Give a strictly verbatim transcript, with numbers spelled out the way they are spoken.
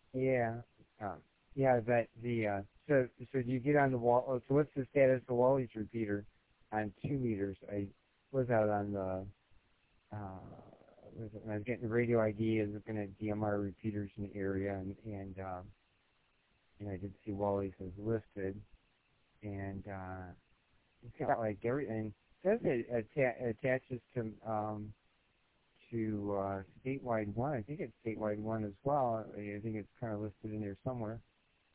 Yeah. Um, yeah, but the uh, so so do you get on the wall? Oh, so what's the status of Wally's repeater on two meters? I was out on the uh, was it, when I was getting the radio I D, I was looking at D M R repeaters in the area, and and um, and I did see Wally's was listed, and uh, it's got like everything. It says it atta- attaches to um, to uh, statewide one. I think it's statewide one as well. I think it's kind of listed in there somewhere.